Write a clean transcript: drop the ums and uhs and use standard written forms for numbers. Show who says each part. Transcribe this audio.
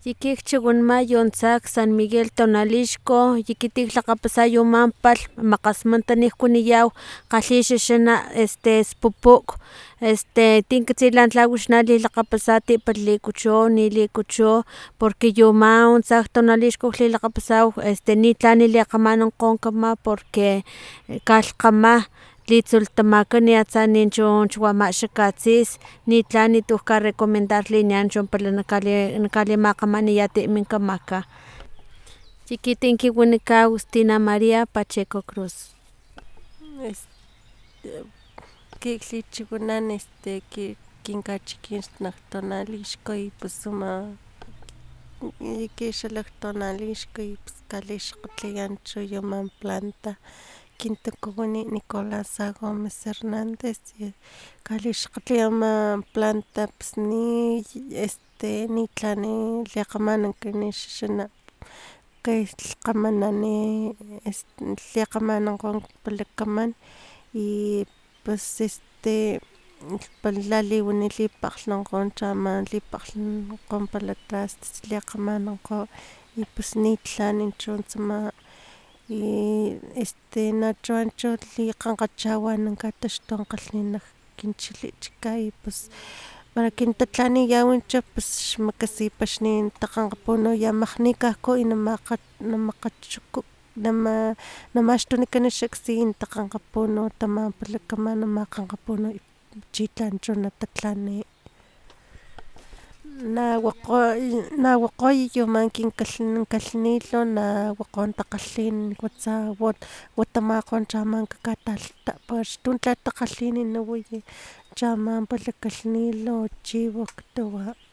Speaker 1: Yikikchiwinmayo tzak San Miguel Tonalixco yikitiktlakgapasa yuman palhm makgasmanta nikuniyaw kgalhi xixina spupuk tinkatsilan tla wix lilakgapasa tipat likuchu nilikuchu porque yuman tsak tonalixco lilakgapasaw nitla nilikgamanankgo kama porque kalhkgama litsultamakani atsa ninchu chiwama xa katsis nitla nitu karecomendarlinian cho pala nakalimakgamaniyat min kamaka chiquitin kiwanikaw Stina Maria Pacheco Cruz.
Speaker 2: Kiklichiwinan kinkachikin nak tonalixco y pus ama kixalak tonalixco y pus kalixkgotliyan chu yuman planta kintukuwini Nicolasa Gomez Hernandez kalixkgotli ama planta pus nitla likgamankani xixina kgamanan likgamanankgo pulakaman y pues laliwani lipakglhnankgo chama lipakglhnankgo pala trastes likgamanankgo y pus nitlan chu tsama y nachu anchu likgankgachawanan kataxtunkgalhni nak kin chilchikat y pus para kintatlaniyaw chu pus xmakasipaxnin takgankgapunuyamakgnikajku y namaxtunikani xaksin takgankgapunu tama pulakaman namakgankgapunu chitlan chu natatlani nawakgoy yuman kinkalhnilhu nawakgo takgalhin watsa watamakgo chama kakatalhtapa xtun tlatakgalhin nawiy chama pala kalhnilhu chi wak katuwa